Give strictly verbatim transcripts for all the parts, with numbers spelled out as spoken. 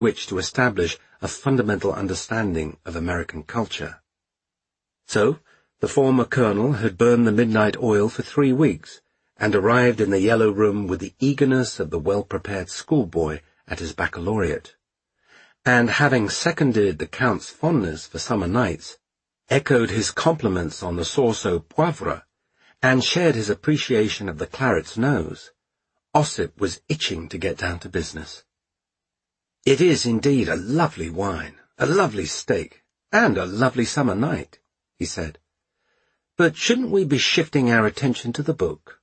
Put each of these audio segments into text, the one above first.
which to establish a fundamental understanding of American culture. So, the former colonel had burned the midnight oil for three weeks, and arrived in the Yellow Room with the eagerness of the well-prepared schoolboy at his baccalaureate. And having seconded the Count's fondness for summer nights, echoed his compliments on the sauce au poivre, and shared his appreciation of the claret's nose, Ossip was itching to get down to business. "It is indeed a lovely wine, a lovely steak, and a lovely summer night," he said. "But shouldn't we be shifting our attention to the book?"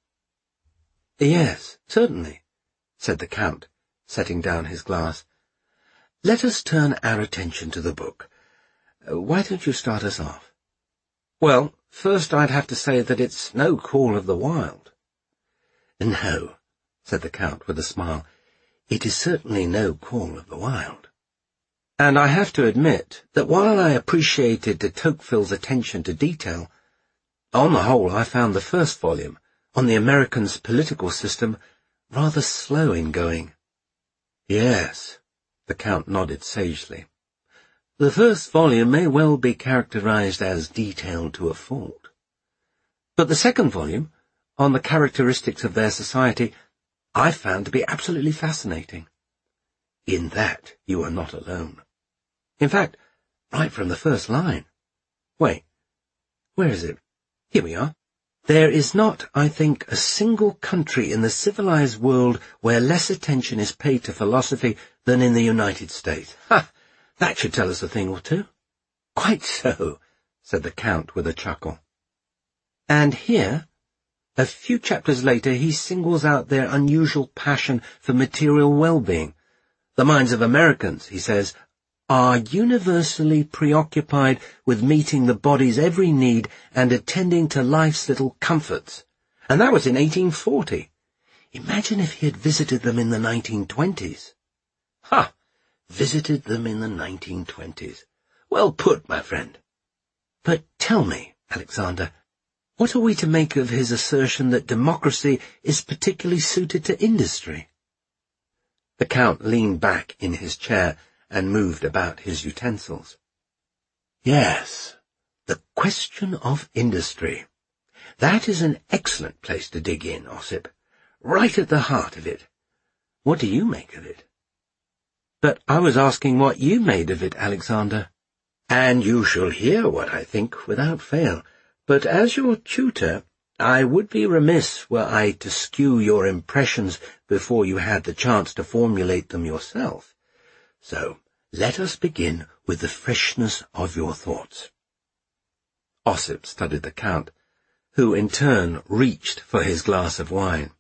"Yes, certainly," said the Count, setting down his glass. "Let us turn our attention to the book. Why don't you start us off?" "Well, first I'd have to say that it's no Call of the Wild." "No," said the Count with a smile, "it is certainly no Call of the Wild. And I have to admit that while I appreciated de Tocqueville's attention to detail, on the whole I found the first volume, on the Americans' political system, rather slow in going." "Yes," the Count nodded sagely. "The first volume may well be characterized as detailed to a fault. But the second volume, on the characteristics of their society, I found to be absolutely fascinating." "In that you are not alone. In fact, right from the first line. Wait, where is it? Here we are. There is not, I think, a single country in the civilized world where less attention is paid to philosophy than in the United States. Ha! That should tell us a thing or two." "Quite so," said the Count with a chuckle. And here, a few chapters later, he singles out their unusual passion for material well-being. "The minds of Americans," he says, "are universally preoccupied with meeting the body's every need and attending to life's little comforts." And that was in eighteen forty. Imagine if he had visited them in the nineteen twenties. Ha! Visited them in the nineteen twenties. Well put, my friend. But tell me, Alexander, what are we to make of his assertion that democracy is particularly suited to industry? The Count leaned back in his chair and moved about his utensils. "Yes, the question of industry. That is an excellent place to dig in, Ossip. Right at the heart of it. What do you make of it?" "But I was asking what you made of it, Alexander." "And you shall hear what I think without fail. But as your tutor, I would be remiss were I to skew your impressions before you had the chance to formulate them yourself. So let us begin with the freshness of your thoughts." Ossip studied the Count, who in turn reached for his glass of wine.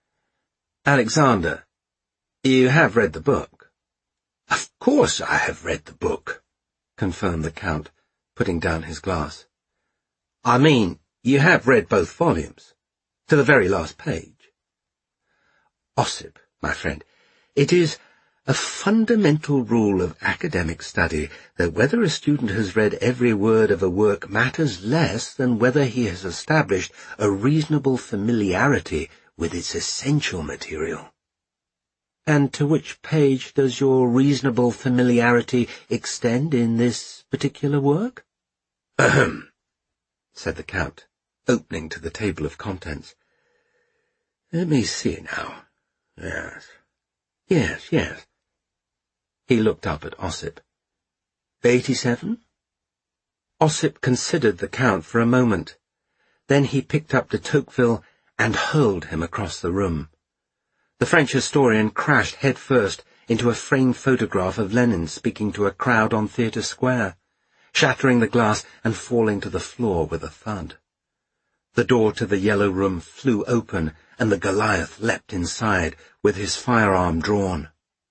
"Alexander, you have read the book?" "Of course I have read the book," confirmed the Count, putting down his glass. "I mean, you have read both volumes, to the very last page." "Ossip, my friend, it is a fundamental rule of academic study that whether a student has read every word of a work matters less than whether he has established a reasonable familiarity with its essential material." "And to which page does your reasonable familiarity extend in this particular work?" "Ahem," said the Count, opening to the table of contents. "Let me see now. Yes, yes, yes." He looked up at Ossip. Eighty-seven? Ossip considered the Count for a moment. Then he picked up de Tocqueville and hurled him across the room. The French historian crashed headfirst into a framed photograph of Lenin speaking to a crowd on Theatre Square, shattering the glass and falling to the floor with a thud. The door to the Yellow Room flew open, and the Goliath leapt inside, with his firearm drawn.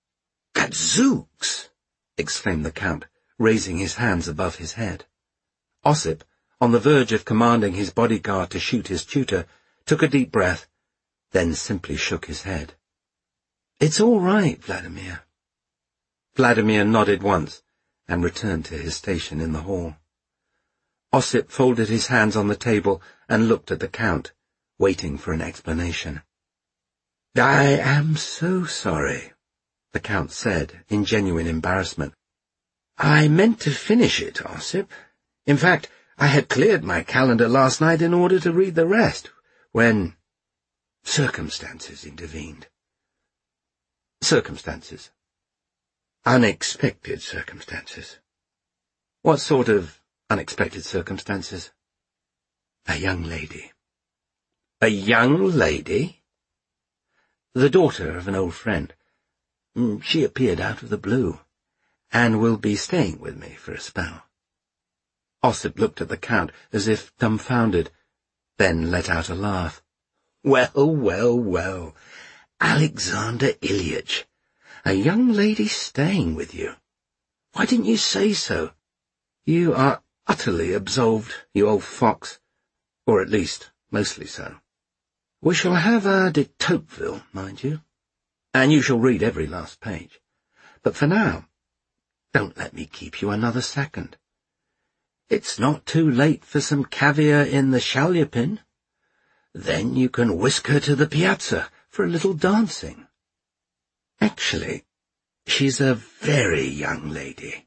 "Gadzooks!" exclaimed the Count, raising his hands above his head. Ossip, on the verge of commanding his bodyguard to shoot his tutor, took a deep breath, then simply shook his head. "It's all right, Vladimir." Vladimir nodded once, and returned to his station in the hall. Ossip folded his hands on the table and looked at the Count, waiting for an explanation. "I am so sorry," the Count said, in genuine embarrassment. "I meant to finish it, Ossip. In fact, I had cleared my calendar last night in order to read the rest, when circumstances intervened." "Circumstances?" "Unexpected circumstances." "What sort of unexpected circumstances?" "A young lady." "A young lady?" "The daughter of an old friend. She appeared out of the blue, and will be staying with me for a spell." Ossip looked at the Count as if dumbfounded, then let out a laugh. "Well, well, well, Alexander Ilyitch, a young lady staying with you. Why didn't you say so? You are utterly absolved, you old fox, or at least mostly so. We shall have our de Tocqueville, mind you, and you shall read every last page. But for now, don't let me keep you another second. It's not too late for some caviar in the Shalyapin. Then you can whisk her to the piazza for a little dancing. Actually, she's a very young lady."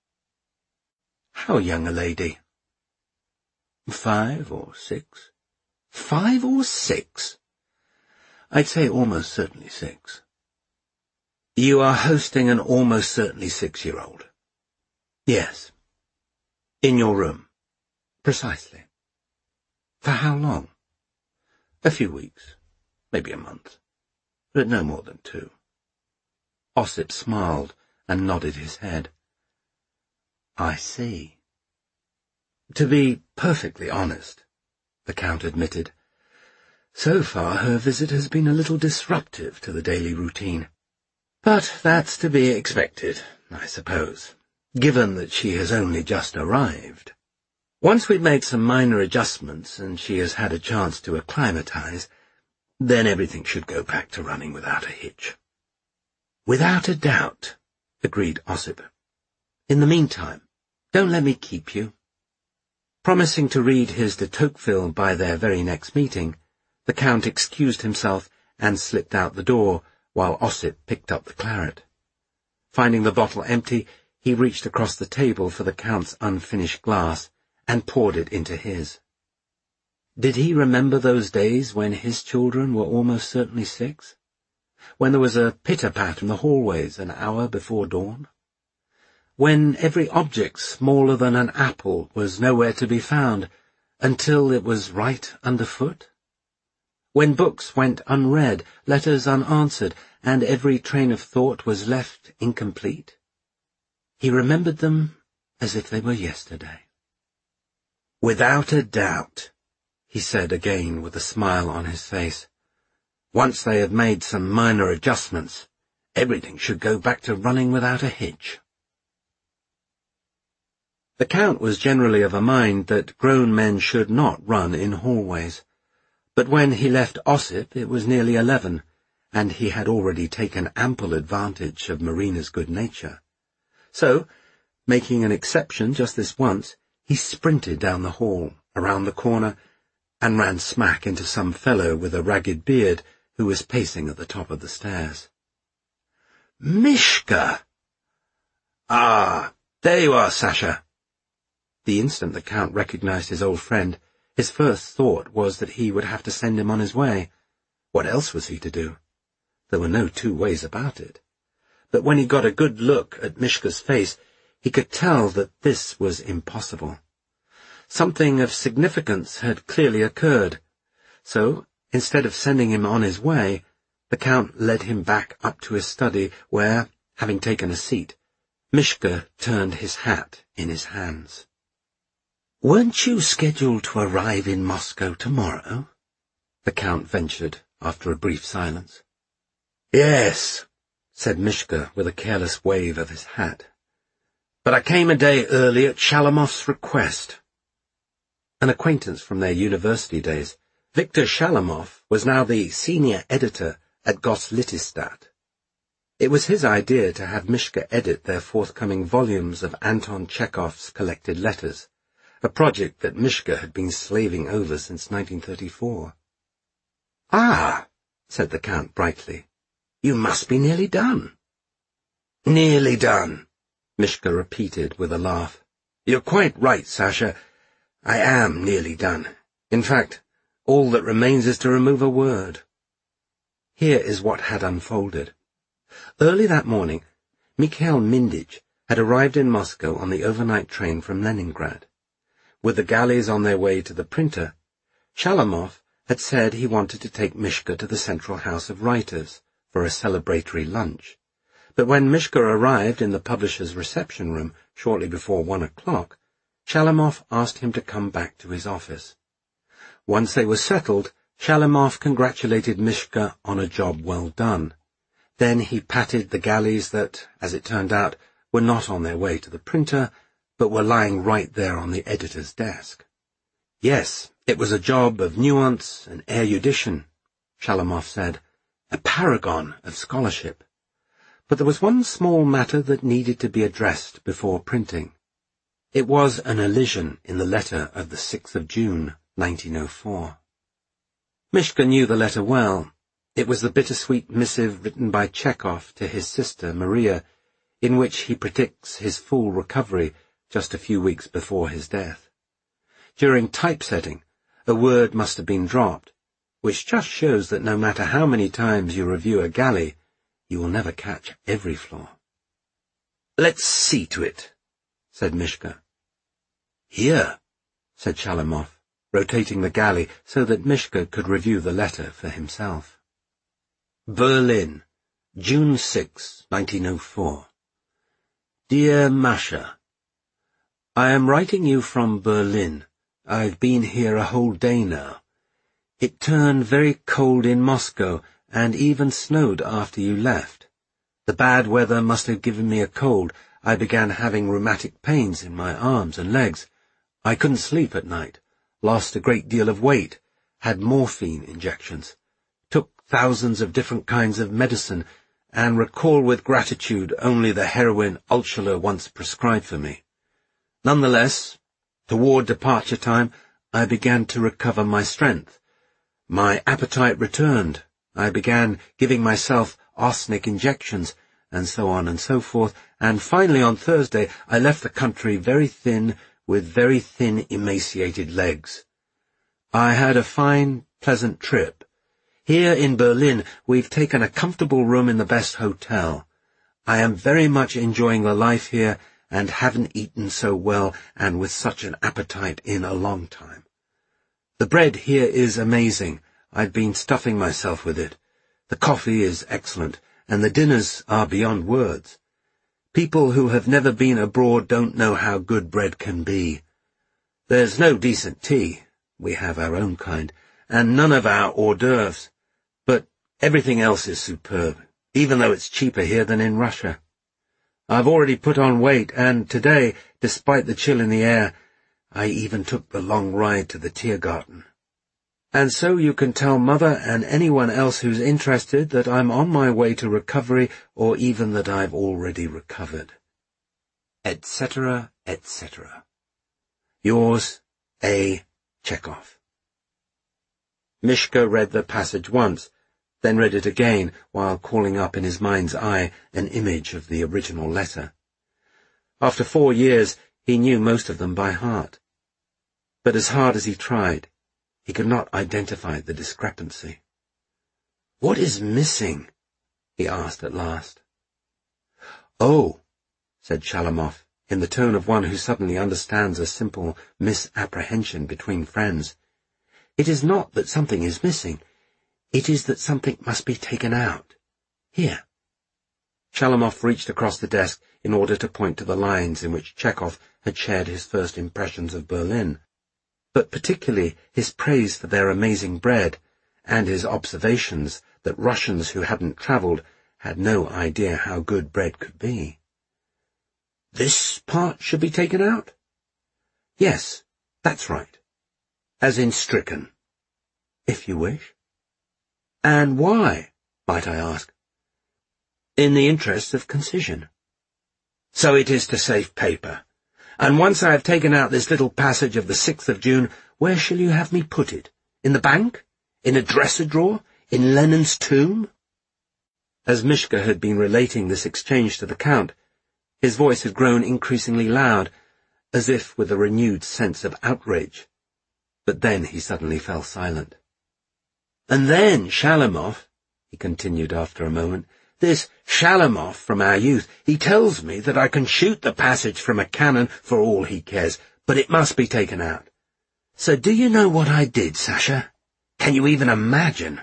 "How young a lady?" "Five or six." "Five or six?" "I'd say almost certainly six." "You are hosting an almost certainly six-year-old?" "Yes." "In your room?" "Precisely." "For how long?" "A few weeks, maybe a month, but no more than two." Ossip smiled and nodded his head. "I see." "To be perfectly honest," the Count admitted, "so far her visit has been a little disruptive to the daily routine. But that's to be expected, I suppose, given that she has only just arrived. Once we've made some minor adjustments and she has had a chance to acclimatize, then everything should go back to running without a hitch." "Without a doubt," agreed Ossip. "In the meantime, don't let me keep you." Promising to read his de Tocqueville by their very next meeting, the Count excused himself and slipped out the door, while Ossip picked up the claret. Finding the bottle empty, he reached across the table for the Count's unfinished glass and poured it into his. Did he remember those days when his children were almost certainly six? When there was a pitter-pat in the hallways an hour before dawn? When every object smaller than an apple was nowhere to be found until it was right underfoot? When books went unread, letters unanswered, and every train of thought was left incomplete? He remembered them as if they were yesterday. "Without a doubt," he said again with a smile on his face. "Once they have made some minor adjustments, everything should go back to running without a hitch." The Count was generally of a mind that grown men should not run in hallways, but when he left Ossip it was nearly eleven, and he had already taken ample advantage of Marina's good nature. So, making an exception just this once, he sprinted down the hall, around the corner, and ran smack into some fellow with a ragged beard who was pacing at the top of the stairs. "Mishka!" "Ah, there you are, Sasha." The instant the Count recognized his old friend, his first thought was that he would have to send him on his way. What else was he to do? There were no two ways about it. But when he got a good look at Mishka's face, he could tell that this was impossible. Something of significance had clearly occurred, so, instead of sending him on his way, the Count led him back up to his study, where, having taken a seat, Mishka turned his hat in his hands. "Weren't you scheduled to arrive in Moscow tomorrow?" the Count ventured, after a brief silence. "Yes," said Mishka with a careless wave of his hat. "But I came a day early at Shalamov's request." An acquaintance from their university days, Viktor Shalamov was now the senior editor at Goslitistat. It was his idea to have Mishka edit their forthcoming volumes of Anton Chekhov's collected letters, a project that Mishka had been slaving over since nineteen thirty-four. "Ah," said the Count brightly, "you must be nearly done." Nearly done, Mishka repeated with a laugh. You're quite right, Sasha. I am nearly done. In fact, all that remains is to remove a word. Here is what had unfolded. Early that morning, Mikhail Mindich had arrived in Moscow on the overnight train from Leningrad. With the galleys on their way to the printer, Shalamov had said he wanted to take Mishka to the Central House of Writers for a celebratory lunch. But when Mishka arrived in the publisher's reception room shortly before one o'clock, Shalamov asked him to come back to his office. Once they were settled, Shalamov congratulated Mishka on a job well done. Then he patted the galleys that, as it turned out, were not on their way to the printer, but were lying right there on the editor's desk. Yes, it was a job of nuance and erudition, Shalamov said, a paragon of scholarship. But there was one small matter that needed to be addressed before printing. It was an elision in the letter of the sixth of June, nineteen oh four. Mishka knew the letter well. It was the bittersweet missive written by Chekhov to his sister, Maria, in which he predicts his full recovery just a few weeks before his death. During typesetting, a word must have been dropped, which just shows that no matter how many times you review a galley, you will never catch every flaw. Let's see to it, said Mishka. Here, said Shalamov, rotating the galley so that Mishka could review the letter for himself. Berlin, June sixth, nineteen oh four. Dear Masha, I am writing you from Berlin. I've been here a whole day now. It turned very cold in Moscow and even snowed after you left. The bad weather must have given me a cold. I began having rheumatic pains in my arms and legs. I couldn't sleep at night, lost a great deal of weight, had morphine injections, took thousands of different kinds of medicine, and recall with gratitude only the heroin Ulchala once prescribed for me. Nonetheless, toward departure time, I began to recover my strength. My appetite returned. I began giving myself arsenic injections, and so on and so forth, and finally on Thursday I left the country very thin, with very thin, emaciated legs. I had a fine, pleasant trip. Here in Berlin we've taken a comfortable room in the best hotel. I am very much enjoying the life here, and haven't eaten so well and with such an appetite in a long time. The bread here is amazing. I've been stuffing myself with it. The coffee is excellent, and the dinners are beyond words. People who have never been abroad don't know how good bread can be. There's no decent tea, we have our own kind, and none of our hors d'oeuvres, but everything else is superb, even though it's cheaper here than in Russia. I've already put on weight, and today, despite the chill in the air, I even took the long ride to the Tiergarten. And so you can tell Mother and anyone else who's interested that I'm on my way to recovery, or even that I've already recovered. Etc., et cetera. Yours, A. Chekhov. Mishka read the passage once, then read it again while calling up in his mind's eye an image of the original letter. After four years, he knew most of them by heart. But as hard as he tried, he could not identify the discrepancy. "What is missing?" he asked at last. "Oh," said Shalamov, in the tone of one who suddenly understands a simple misapprehension between friends. "It is not that something is missing. It is that something must be taken out. Here." Shalamov reached across the desk in order to point to the lines in which Chekhov had shared his first impressions of Berlin, but particularly his praise for their amazing bread, and his observations that Russians who hadn't travelled had no idea how good bread could be. "This part should be taken out?" "Yes, that's right. As in stricken." "If you wish." "And why, might I ask?" "In the interests of concision." "So it is to save paper. And once I have taken out this little passage of the sixth of June, where shall you have me put it? In the bank? In a dresser drawer? In Lenin's tomb?" As Mishka had been relating this exchange to the Count, his voice had grown increasingly loud, as if with a renewed sense of outrage. But then he suddenly fell silent. "And then Shalamov," he continued after a moment, "this Shalamov from our youth, he tells me that I can shoot the passage from a cannon for all he cares, but it must be taken out. So do you know what I did, Sasha? Can you even imagine?"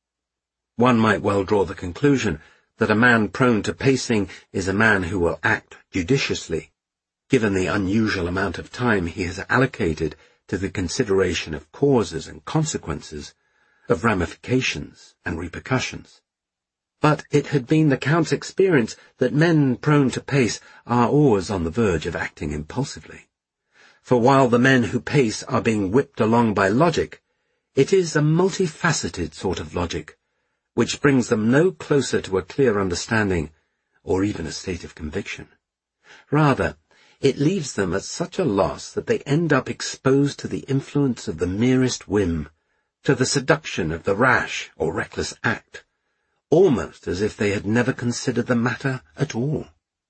One might well draw the conclusion that a man prone to pacing is a man who will act judiciously, given the unusual amount of time he has allocated to the consideration of causes and consequences, of ramifications and repercussions. But it had been the Count's experience that men prone to pace are always on the verge of acting impulsively. For while the men who pace are being whipped along by logic, it is a multifaceted sort of logic, which brings them no closer to a clear understanding, or even a state of conviction. Rather, it leaves them at such a loss that they end up exposed to the influence of the merest whim, to the seduction of the rash or reckless act, almost as if they had never considered the matter at all.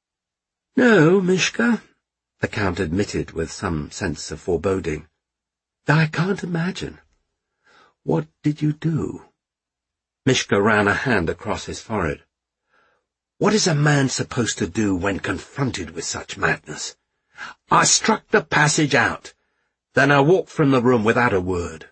"No, Mishka," the Count admitted with some sense of foreboding. "I can't imagine. What did you do?" Mishka ran a hand across his forehead. "What is a man supposed to do when confronted with such madness? I struck the passage out. Then I walked from the room without a word."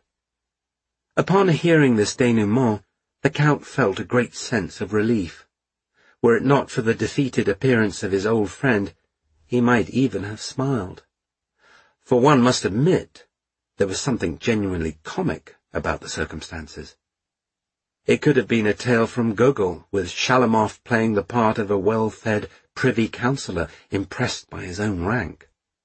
Upon hearing this denouement, the Count felt a great sense of relief. Were it not for the defeated appearance of his old friend, he might even have smiled. For one must admit there was something genuinely comic about the circumstances. It could have been a tale from Gogol, with Shalamov playing the part of a well-fed privy councillor impressed by his own rank.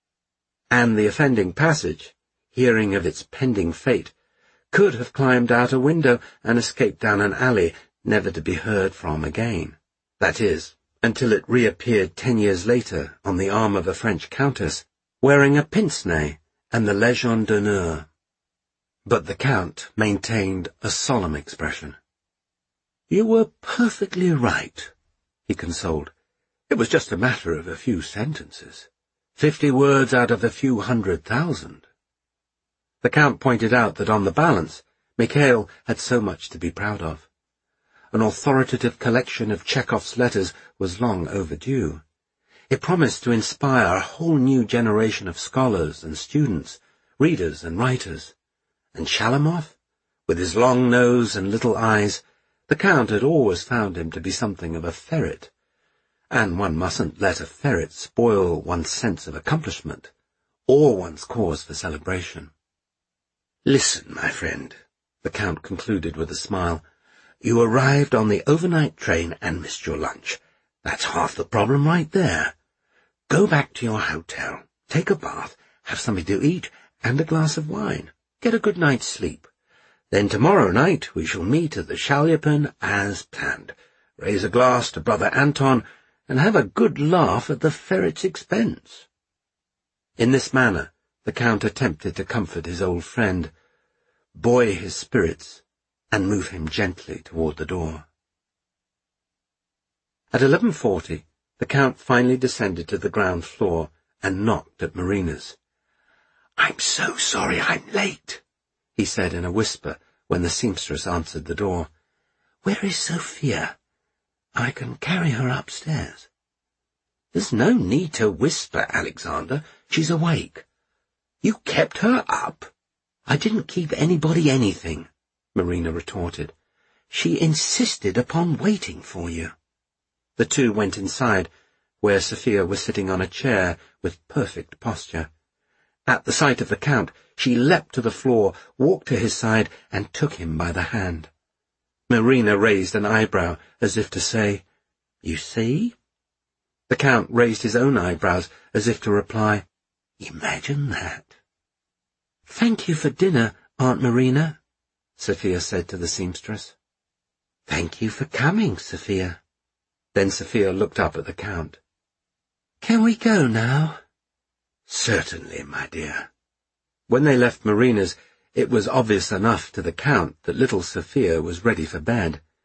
And the offending passage, hearing of its pending fate, could have climbed out a window and escaped down an alley, never to be heard from again. That is, until it reappeared ten years later on the arm of a French countess, wearing a pince-nez and the Légion d'honneur. But the Count maintained a solemn expression. "You were perfectly right," he consoled. "It was just a matter of a few sentences. Fifty words out of a few hundred thousand." The Count pointed out that on the balance, Mikhail had so much to be proud of. An authoritative collection of Chekhov's letters was long overdue. It promised to inspire a whole new generation of scholars and students, readers and writers. And Shalamov, with his long nose and little eyes, the Count had always found him to be something of a ferret. And one mustn't let a ferret spoil one's sense of accomplishment, or one's cause for celebration. "Listen, my friend," the Count concluded with a smile. "You arrived on the overnight train and missed your lunch. That's half the problem right there. Go back to your hotel, take a bath, have something to eat, and a glass of wine. Get a good night's sleep. Then tomorrow night we shall meet at the Shalyapin as planned, raise a glass to Brother Anton, and have a good laugh at the ferret's expense." In this manner the Count attempted to comfort his old friend, buoy his spirits, and move him gently toward the door. At eleven forty, the Count finally descended to the ground floor and knocked at Marina's. "I'm so sorry I'm late," he said in a whisper when the seamstress answered the door. "Where is Sophia? I can carry her upstairs." "There's no need to whisper, Alexander. She's awake." "You kept her up?" "I didn't keep anybody anything," Marina retorted. "She insisted upon waiting for you." The two went inside, where Sophia was sitting on a chair with perfect posture. At the sight of the Count, she leapt to the floor, walked to his side, and took him by the hand. Marina raised an eyebrow, as if to say, "You see?" The Count raised his own eyebrows, as if to reply, "Imagine that." "Thank you for dinner, Aunt Marina," Sophia said to the seamstress. "Thank you for coming, Sophia." Then Sophia looked up at the Count. "Can we go now?" "Certainly, my dear." When they left Marina's, it was obvious enough to the Count that little Sophia was ready for bed.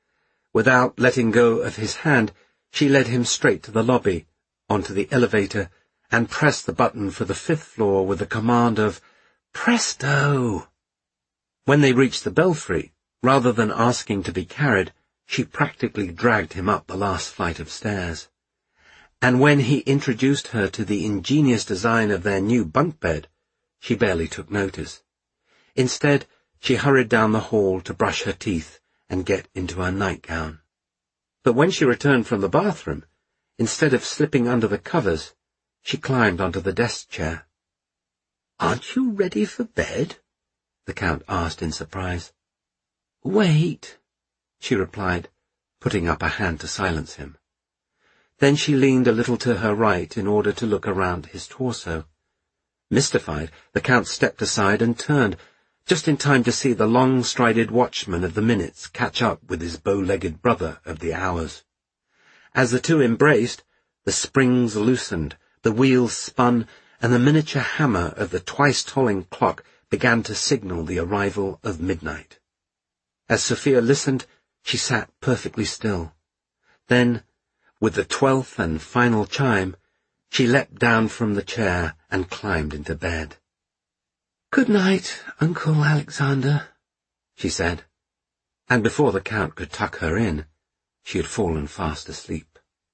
Without letting go of his hand, she led him straight to the lobby, onto the elevator, and pressed the button for the fifth floor with the command of, "Presto!" When they reached the belfry, rather than asking to be carried, she practically dragged him up the last flight of stairs. And when he introduced her to the ingenious design of their new bunk bed, she barely took notice. Instead, she hurried down the hall to brush her teeth and get into her nightgown. But when she returned from the bathroom, instead of slipping under the covers, she climbed onto the desk chair. "Aren't you ready for bed?" the Count asked in surprise. "Wait," she replied, putting up a hand to silence him. Then she leaned a little to her right in order to look around his torso. Mystified, the Count stepped aside and turned, just in time to see the long-strided watchman of the minutes catch up with his bow-legged brother of the hours. As the two embraced, the springs loosened, the wheels spun, and the miniature hammer of the twice-tolling clock began to signal the arrival of midnight. As Sophia listened, she sat perfectly still. Then, with the twelfth and final chime, she leapt down from the chair and climbed into bed. "Good night, Uncle Alexander," she said, and before the Count could tuck her in, she had fallen fast asleep.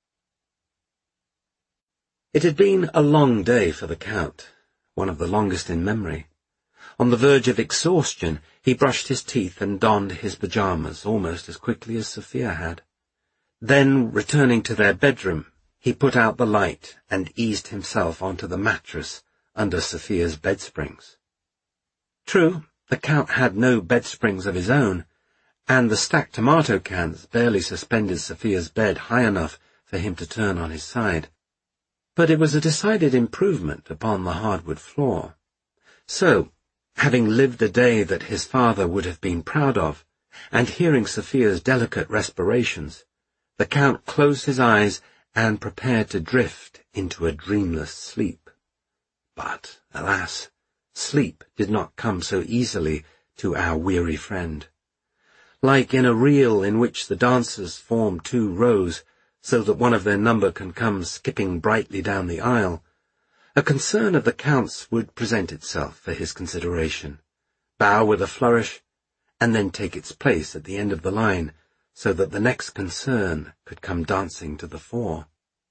It had been a long day for the Count, one of the longest in memory. On the verge of exhaustion, he brushed his teeth and donned his pyjamas almost as quickly as Sophia had. Then, returning to their bedroom, he put out the light and eased himself onto the mattress under Sophia's bedsprings. True, the Count had no bedsprings of his own, and the stacked tomato cans barely suspended Sophia's bed high enough for him to turn on his side. But it was a decided improvement upon the hardwood floor. So, having lived a day that his father would have been proud of, and hearing Sophia's delicate respirations, the Count closed his eyes and prepared to drift into a dreamless sleep. But, alas, sleep did not come so easily to our weary friend. Like in a reel in which the dancers form two rows so that one of their number can come skipping brightly down the aisle, a concern of the Count's would present itself for his consideration, bow with a flourish, and then take its place at the end of the line so that the next concern could come dancing to the fore.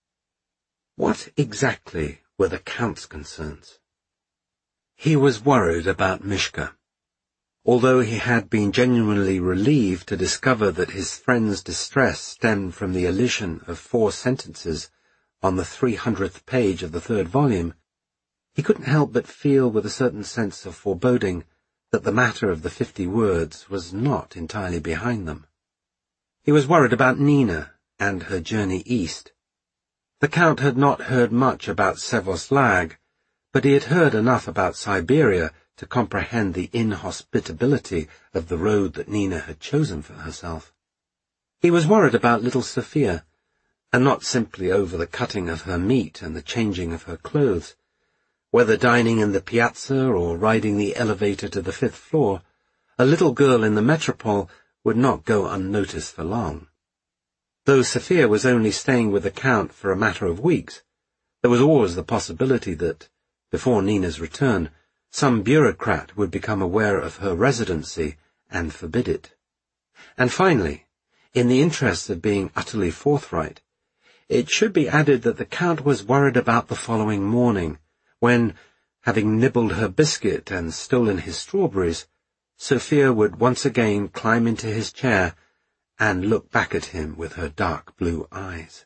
What exactly were the Count's concerns? He was worried about Mishka. Although he had been genuinely relieved to discover that his friend's distress stemmed from the elision of four sentences on the three hundredth page of the third volume, he couldn't help but feel with a certain sense of foreboding that the matter of the fifty words was not entirely behind them. He was worried about Nina and her journey east. The Count had not heard much about Sevoslag, but he had heard enough about Siberia to comprehend the inhospitability of the road that Nina had chosen for herself. He was worried about little Sophia, and not simply over the cutting of her meat and the changing of her clothes. Whether dining in the piazza or riding the elevator to the fifth floor, a little girl in the metropole would not go unnoticed for long. Though Sophia was only staying with the Count for a matter of weeks, there was always the possibility that, before Nina's return, some bureaucrat would become aware of her residency and forbid it. And finally, in the interest of being utterly forthright, it should be added that the Count was worried about the following morning, when, having nibbled her biscuit and stolen his strawberries, Sophia would once again climb into his chair and look back at him with her dark blue eyes.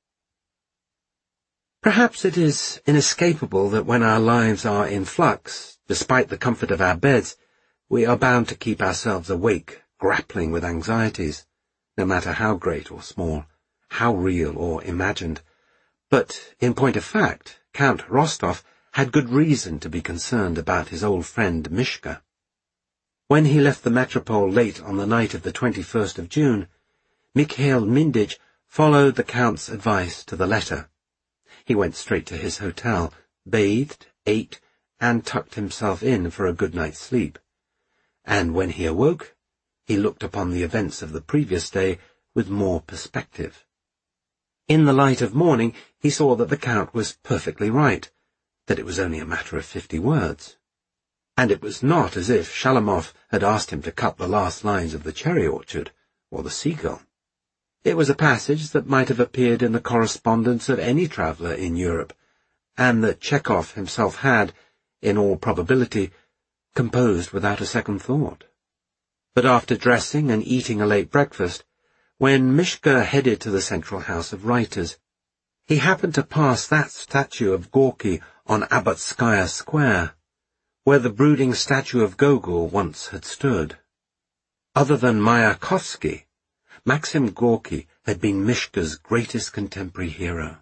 Perhaps it is inescapable that when our lives are in flux, despite the comfort of our beds, we are bound to keep ourselves awake, grappling with anxieties, no matter how great or small, how real or imagined. But, in point of fact, Count Rostov had good reason to be concerned about his old friend Mishka. When he left the metropole late on the night of the twenty-first of June, Mikhail Mindich followed the Count's advice to the letter. He went straight to his hotel, bathed, ate, and tucked himself in for a good night's sleep. And when he awoke, he looked upon the events of the previous day with more perspective. In the light of morning, he saw that the Count was perfectly right, that it was only a matter of fifty words. And it was not as if Shalamov had asked him to cut the last lines of the Cherry Orchard or the Seagull. It was a passage that might have appeared in the correspondence of any traveller in Europe, and that Chekhov himself had, in all probability, composed without a second thought. But after dressing and eating a late breakfast, when Mishka headed to the Central House of Writers, he happened to pass that statue of Gorky on Abatskaya Square, where the brooding statue of Gogol once had stood. Other than Mayakovsky, Maxim Gorky had been Mishka's greatest contemporary hero.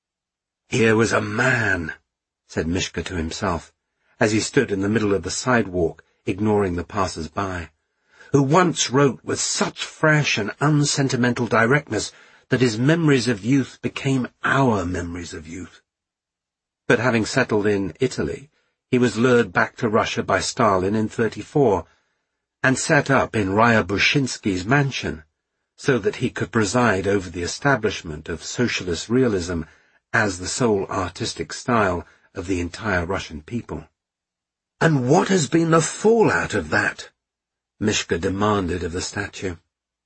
Here was a man, said Mishka to himself, as he stood in the middle of the sidewalk, ignoring the passers-by, who once wrote with such fresh and unsentimental directness that his memories of youth became our memories of youth. But having settled in Italy, he was lured back to Russia by Stalin in thirty-four, and set up in Ryabushtinsky's mansion, so that he could preside over the establishment of socialist realism as the sole artistic style of the entire Russian people. "And what has been the fallout of that?" Mishka demanded of the statue.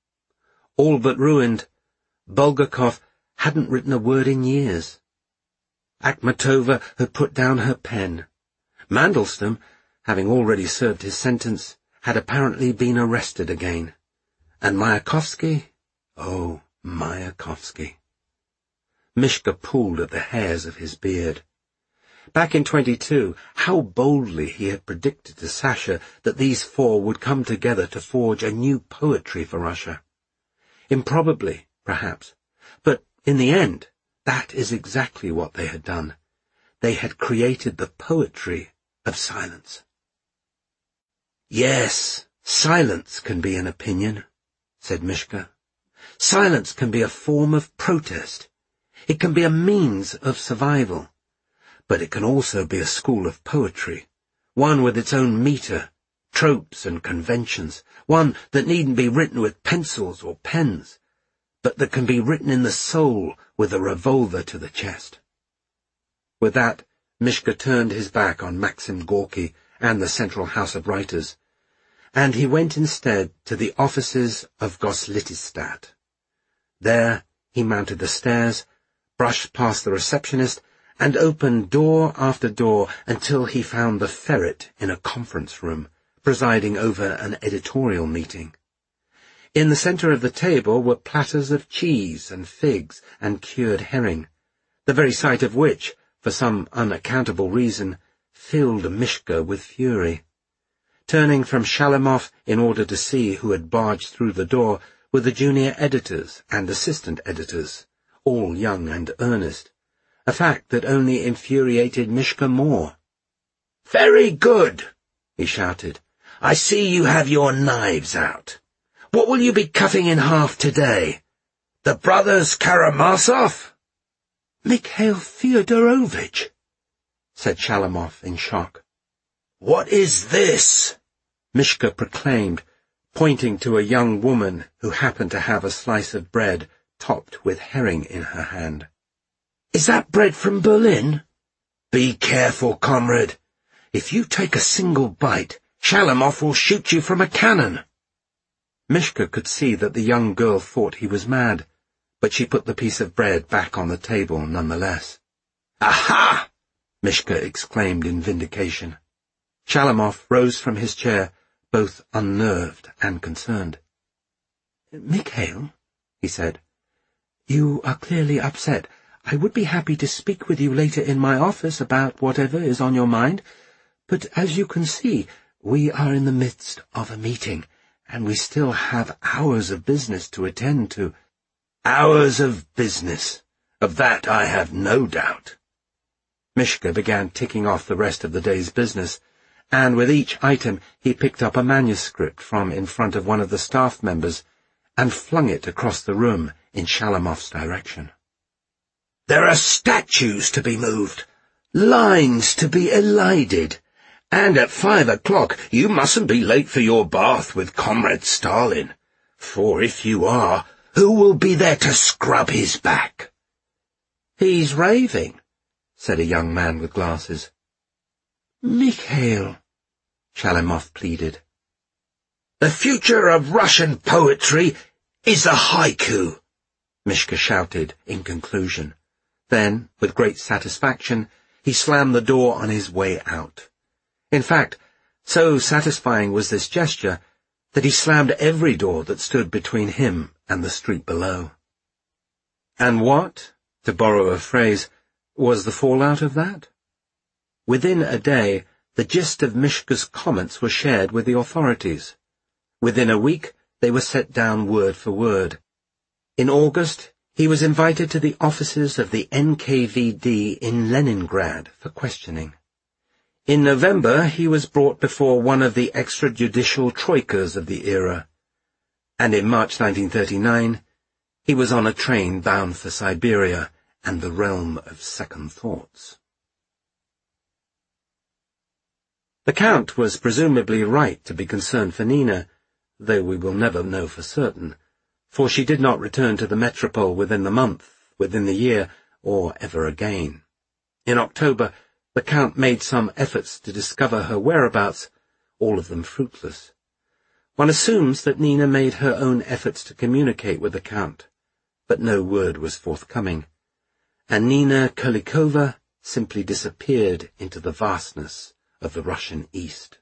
All but ruined, Bulgakov hadn't written a word in years. Akhmatova had put down her pen. Mandelstam, having already served his sentence, had apparently been arrested again. And Mayakovsky? Oh, Mayakovsky. Mishka pulled at the hairs of his beard. Back in twenty-two, how boldly he had predicted to Sasha that these four would come together to forge a new poetry for Russia. Improbably, perhaps, but in the end, that is exactly what they had done. They had created the poetry of silence. Yes, silence can be an opinion, said Mishka. Silence can be a form of protest. It can be a means of survival. But it can also be a school of poetry, one with its own metre, tropes and conventions, one that needn't be written with pencils or pens, but that can be written in the soul with a revolver to the chest. With that, Mishka turned his back on Maxim Gorky and the Central House of Writers, and he went instead to the offices of Goslitistat. There he mounted the stairs, brushed past the receptionist, and opened door after door until he found the ferret in a conference room, presiding over an editorial meeting. In the centre of the table were platters of cheese and figs and cured herring, the very sight of which, for some unaccountable reason, filled Mishka with fury. Turning from Shalamov in order to see who had barged through the door were the junior editors and assistant editors, all young and earnest, a fact that only infuriated Mishka more. "Very good," he shouted. "I see you have your knives out. What will you be cutting in half today? The brothers Karamazov?" "Mikhail Fyodorovitch," said Shalamov in shock. "What is this?" Mishka proclaimed, pointing to a young woman who happened to have a slice of bread topped with herring in her hand. "Is that bread from Berlin?" "Be careful, comrade. If you take a single bite, Shalamov will shoot you from a cannon." Mishka could see that the young girl thought he was mad, but she put the piece of bread back on the table nonetheless. "Aha!" Mishka exclaimed in vindication. Shalamov rose from his chair, both unnerved and concerned. "Mikhail," he said, "you are clearly upset. I would be happy to speak with you later in my office about whatever is on your mind, but as you can see, we are in the midst of a meeting, and we still have hours of business to attend to." "Hours of business. Of that I have no doubt." Mishka began ticking off the rest of the day's business, and with each item he picked up a manuscript from in front of one of the staff members and flung it across the room in Shalamov's direction. "There are statues to be moved, lines to be elided, and at five o'clock you mustn't be late for your bath with Comrade Stalin, for if you are, Who will be there to scrub his back?" "He's raving," said a young man with glasses. "Mikhail," Shalimov pleaded. "The future of Russian poetry is the haiku," Mishka shouted in conclusion. Then, with great satisfaction, he slammed the door on his way out. In fact, so satisfying was this gesture that he slammed every door that stood between him and the street below. And what, to borrow a phrase, was the fallout of that? Within a day, the gist of Mishka's comments were shared with the authorities. Within a week, they were set down word for word. In August, he was invited to the offices of the N K V D in Leningrad for questioning. In November, he was brought before one of the extrajudicial troikas of the era. And in March nineteen thirty-nine, he was on a train bound for Siberia and the realm of second thoughts. The Count was presumably right to be concerned for Nina, though we will never know for certain, for she did not return to the metropole within the month, within the year, or ever again. In October, the Count made some efforts to discover her whereabouts, all of them fruitless. One assumes that Nina made her own efforts to communicate with the Count, but no word was forthcoming, and Nina Kurlikova simply disappeared into the vastness of the Russian East.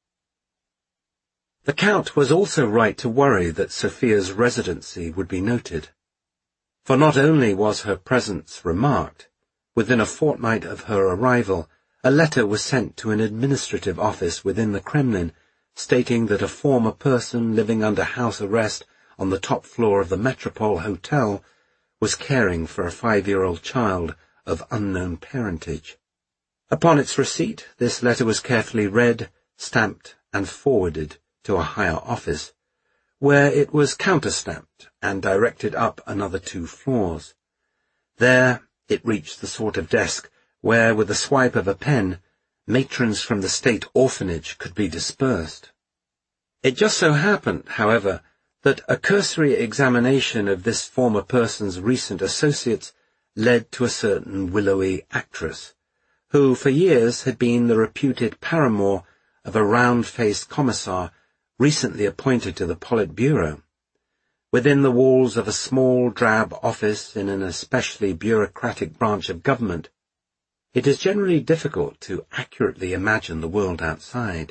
The Count was also right to worry that Sophia's residency would be noted, for not only was her presence remarked, within a fortnight of her arrival, a letter was sent to an administrative office within the Kremlin stating that a former person living under house arrest on the top floor of the Metropole Hotel was caring for a five-year-old child of unknown parentage. Upon its receipt, this letter was carefully read, stamped, and forwarded to a higher office, where it was counterstamped and directed up another two floors. There it reached the sort of desk where, with a swipe of a pen, matrons from the state orphanage could be dispersed. It just so happened, however, that a cursory examination of this former person's recent associates led to a certain willowy actress, who for years had been the reputed paramour of a round-faced commissar recently appointed to the Politburo. Within the walls of a small, drab office in an especially bureaucratic branch of government, it is generally difficult to accurately imagine the world outside.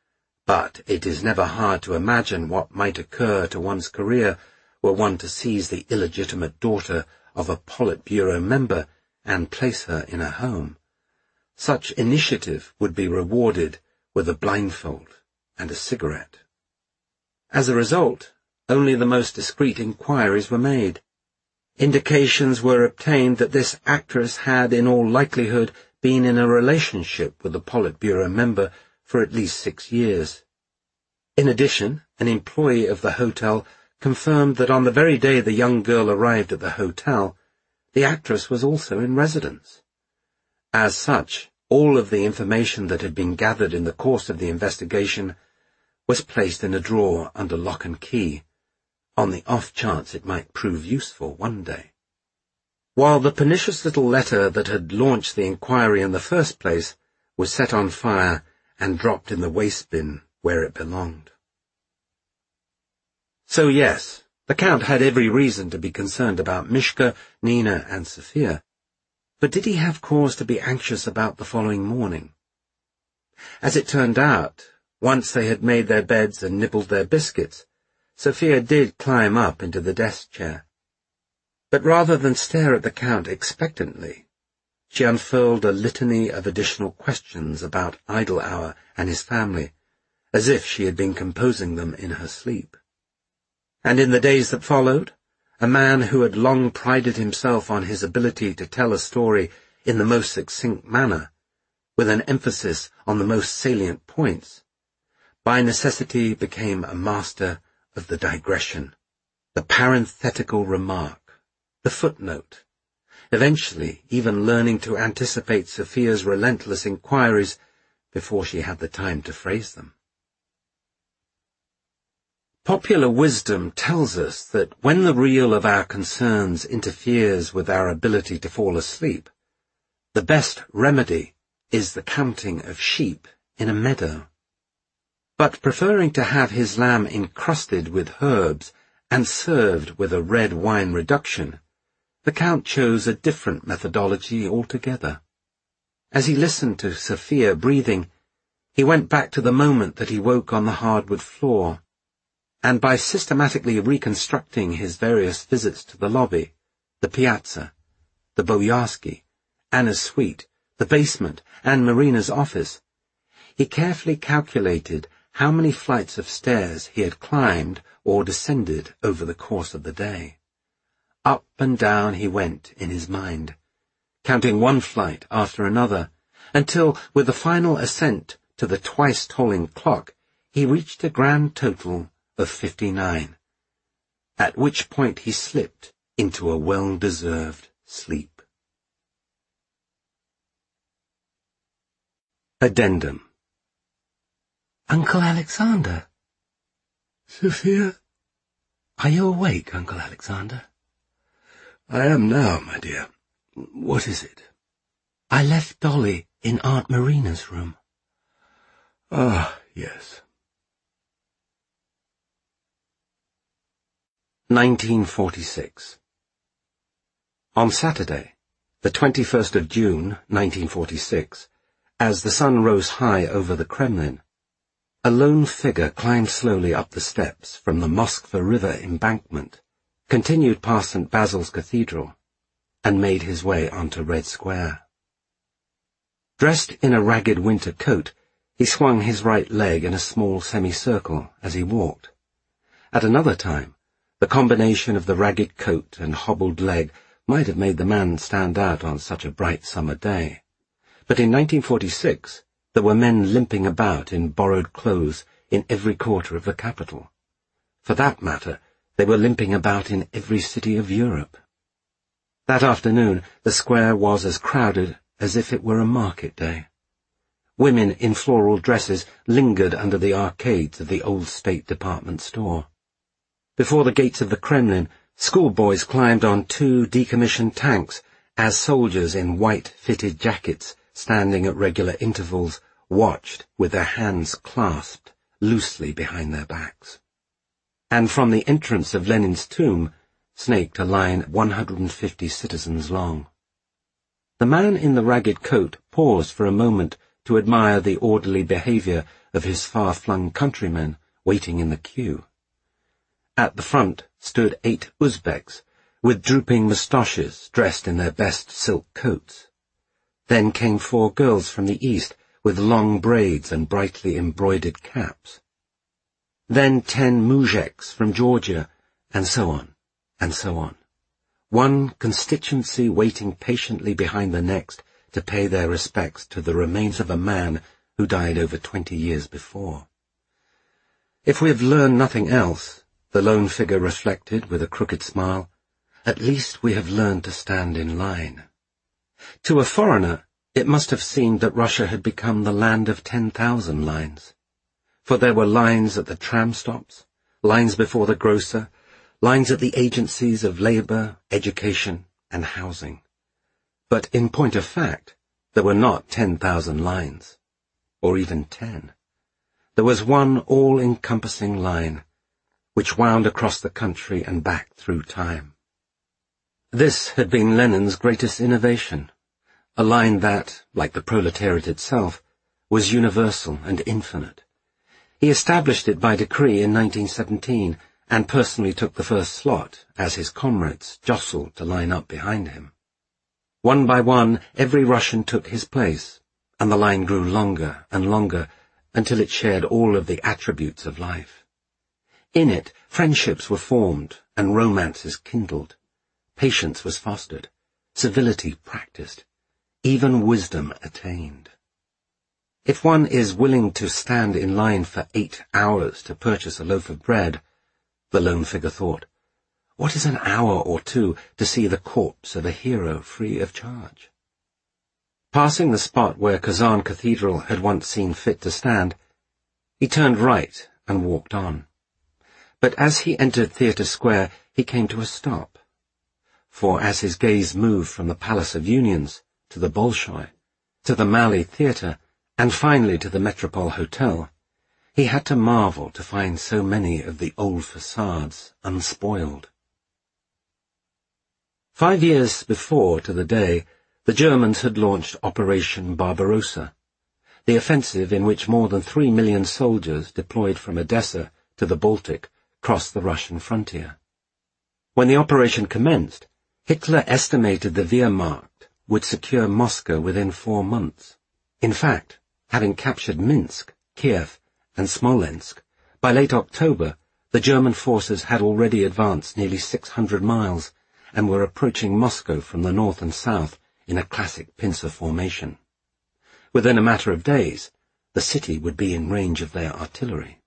But it is never hard to imagine what might occur to one's career were one to seize the illegitimate daughter of a Politburo member and place her in a home. Such initiative would be rewarded with a blindfold and a cigarette. As a result, only the most discreet inquiries were made. Indications were obtained that this actress had in all likelihood been in a relationship with a Politburo member for at least six years. In addition, an employee of the hotel confirmed that on the very day the young girl arrived at the hotel, the actress was also in residence. As such, all of the information that had been gathered in the course of the investigation was placed in a drawer under lock and key, on the off chance it might prove useful one day. While the pernicious little letter that had launched the inquiry in the first place was set on fire and dropped in the waste bin where it belonged. So yes, the Count had every reason to be concerned about Mishka, Nina, and Sophia. But did he have cause to be anxious about the following morning? As it turned out, once they had made their beds and nibbled their biscuits, Sophia did climb up into the desk chair. But rather than stare at the Count expectantly, she unfurled a litany of additional questions about Idlehour and his family, as if she had been composing them in her sleep. And in the days that followed, a man who had long prided himself on his ability to tell a story in the most succinct manner, with an emphasis on the most salient points, by necessity became a master of the digression, the parenthetical remark, the footnote, eventually even learning to anticipate Sophia's relentless inquiries before she had the time to phrase them. Popular wisdom tells us that when the real of our concerns interferes with our ability to fall asleep, the best remedy is the counting of sheep in a meadow. But preferring to have his lamb encrusted with herbs and served with a red wine reduction, the Count chose a different methodology altogether. As he listened to Sophia breathing, he went back to the moment that he woke on the hardwood floor, and by systematically reconstructing his various visits to the lobby, the piazza, the Boyarsky, Anna's suite, the basement, and Marina's office, he carefully calculated how many flights of stairs he had climbed or descended over the course of the day. Up and down he went in his mind, counting one flight after another, until, with the final ascent to the twice-tolling clock, he reached a grand total of fifty-nine, at which point he slipped into a well-deserved sleep. Addendum. Uncle Alexander. Sophia? Are you awake, Uncle Alexander? I am now, my dear. What is it? I left Dolly in Aunt Marina's room. Ah, yes. nineteen forty-six. On Saturday, the twenty-first of June, nineteen forty-six, as the sun rose high over the Kremlin, a lone figure climbed slowly up the steps from the Moskva River embankment, continued past Saint Basil's Cathedral, and made his way onto Red Square. Dressed in a ragged winter coat, he swung his right leg in a small semicircle as he walked. At another time, the combination of the ragged coat and hobbled leg might have made the man stand out on such a bright summer day. But in nineteen forty-six, there were men limping about in borrowed clothes in every quarter of the capital. For that matter, they were limping about in every city of Europe. That afternoon, the square was as crowded as if it were a market day. Women in floral dresses lingered under the arcades of the old State Department store. Before the gates of the Kremlin, schoolboys climbed on two decommissioned tanks as soldiers in white-fitted jackets, standing at regular intervals, watched with their hands clasped loosely behind their backs. And from the entrance of Lenin's tomb snaked a line one hundred fifty citizens long. The man in the ragged coat paused for a moment to admire the orderly behavior of his far-flung countrymen waiting in the queue. At the front stood eight Uzbeks, with drooping moustaches, dressed in their best silk coats. Then came four girls from the east, with long braids and brightly embroidered caps. Then ten muzhiks from Georgia, and so on, and so on. One constituency waiting patiently behind the next to pay their respects to the remains of a man who died over twenty years before. If we have learned nothing else, the lone figure reflected with a crooked smile, at least we have learned to stand in line. To a foreigner, it must have seemed that Russia had become the land of ten thousand lines. For there were lines at the tram stops, lines before the grocer, lines at the agencies of labor, education, and housing. But in point of fact, there were not ten thousand lines, or even ten. There was one all-encompassing line, which wound across the country and back through time. This had been Lenin's greatest innovation, a line that, like the proletariat itself, was universal and infinite. He established it by decree in nineteen seventeen, and personally took the first slot as his comrades jostled to line up behind him. One by one, every Russian took his place, and the line grew longer and longer until it shared all of the attributes of life. In it, friendships were formed and romances kindled. Patience was fostered, civility practiced, even wisdom attained. If one is willing to stand in line for eight hours to purchase a loaf of bread, the lone figure thought, what is an hour or two to see the corpse of a hero free of charge? Passing the spot where Kazan Cathedral had once seen fit to stand, he turned right and walked on. But as he entered Theatre Square, he came to a stop. For as his gaze moved from the Palace of Unions to the Bolshoi, to the Mali Theatre, and finally to the Metropole Hotel, he had to marvel to find so many of the old facades unspoiled. Five years before to the day, the Germans had launched Operation Barbarossa, the offensive in which more than three million soldiers deployed from Odessa to the Baltic crossed the Russian frontier. When the operation commenced, Hitler estimated the Wehrmacht would secure Moscow within four months. In fact, having captured Minsk, Kiev, and Smolensk, by late October, the German forces had already advanced nearly six hundred miles and were approaching Moscow from the north and south in a classic pincer formation. Within a matter of days, the city would be in range of their artillery.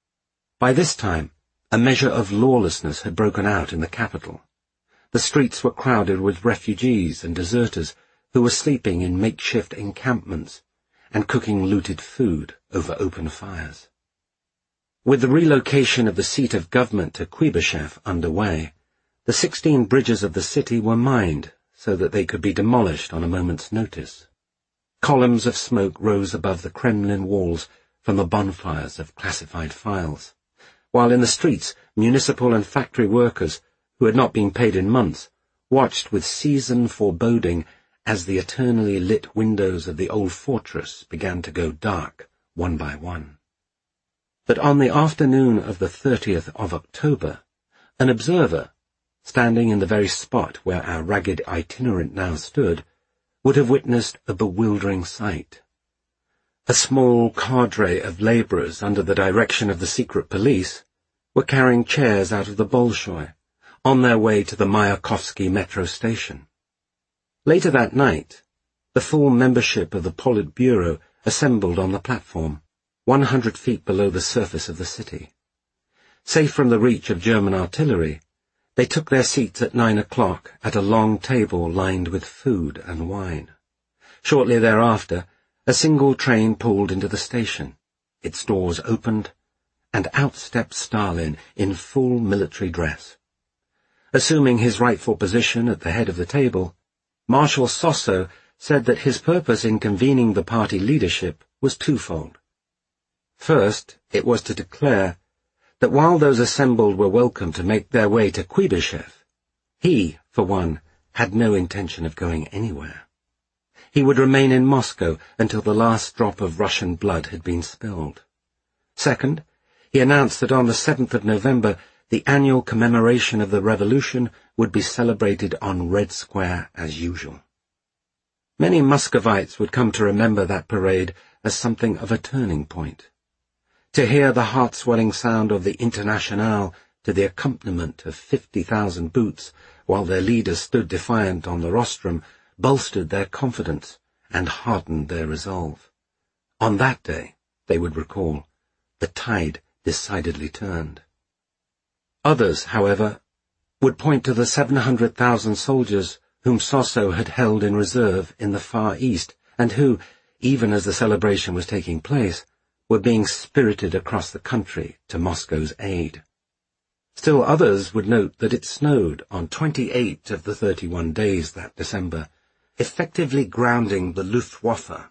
By this time, a measure of lawlessness had broken out in the capital. The streets were crowded with refugees and deserters who were sleeping in makeshift encampments and cooking looted food over open fires. With the relocation of the seat of government to Kuibyshev underway, the sixteen bridges of the city were mined so that they could be demolished on a moment's notice. Columns of smoke rose above the Kremlin walls from the bonfires of classified files, while in the streets municipal and factory workers, who had not been paid in months, watched with seasoned foreboding as the eternally lit windows of the old fortress began to go dark one by one. But on the afternoon of the thirtieth of October, an observer, standing in the very spot where our ragged itinerant now stood, would have witnessed a bewildering sight. A small cadre of labourers under the direction of the secret police were carrying chairs out of the Bolshoi, on their way to the Mayakovsky metro station. Later that night, the full membership of the Politburo assembled on the platform, one hundred feet below the surface of the city. Safe from the reach of German artillery, they took their seats at nine o'clock at a long table lined with food and wine. Shortly thereafter, a single train pulled into the station, its doors opened, and out stepped Stalin in full military dress. Assuming his rightful position at the head of the table, Marshal Sosso said that his purpose in convening the party leadership was twofold. First, it was to declare that while those assembled were welcome to make their way to Kuibyshev, he, for one, had no intention of going anywhere. He would remain in Moscow until the last drop of Russian blood had been spilled. Second, he announced that on the seventh of November the annual commemoration of the revolution would be celebrated on Red Square as usual. Many Muscovites would come to remember that parade as something of a turning point. To hear the heart-swelling sound of the Internationale to the accompaniment of fifty thousand boots while their leaders stood defiant on the rostrum bolstered their confidence and hardened their resolve. On that day, they would recall, the tide decidedly turned. Others, however, would point to the seven hundred thousand soldiers whom Sosso had held in reserve in the Far East, and who, even as the celebration was taking place, were being spirited across the country to Moscow's aid. Still others would note that it snowed on twenty-eight of the thirty-one days that December, effectively grounding the Luftwaffe.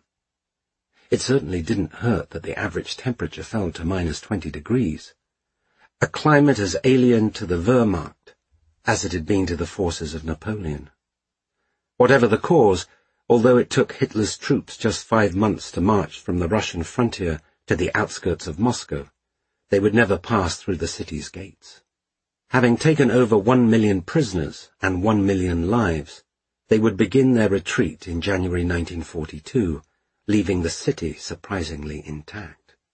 It certainly didn't hurt that the average temperature fell to minus twenty degrees. A climate as alien to the Wehrmacht as it had been to the forces of Napoleon. Whatever the cause, although it took Hitler's troops just five months to march from the Russian frontier to the outskirts of Moscow, they would never pass through the city's gates. Having taken over one million prisoners and one million lives, they would begin their retreat in January nineteen forty-two, leaving the city surprisingly intact.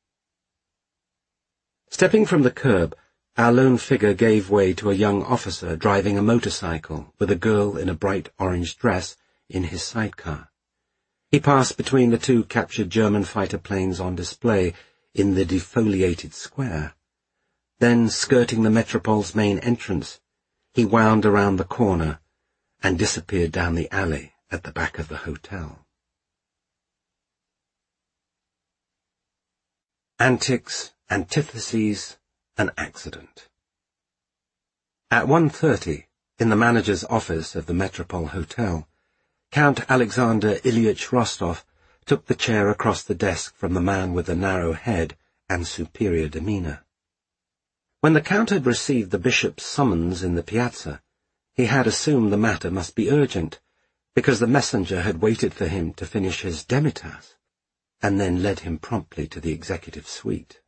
Stepping from the curb, our lone figure gave way to a young officer driving a motorcycle with a girl in a bright orange dress in his sidecar. He passed between the two captured German fighter planes on display in the defoliated square. Then, skirting the Metropole's main entrance, he wound around the corner and disappeared down the alley at the back of the hotel. Antics, antitheses, an accident. At one thirty, in the manager's office of the Metropole Hotel, Count Alexander Ilyich Rostov took the chair across the desk from the man with the narrow head and superior demeanour. When the Count had received the bishop's summons in the piazza, he had assumed the matter must be urgent, because the messenger had waited for him to finish his demitasse, and then led him promptly to the executive suite.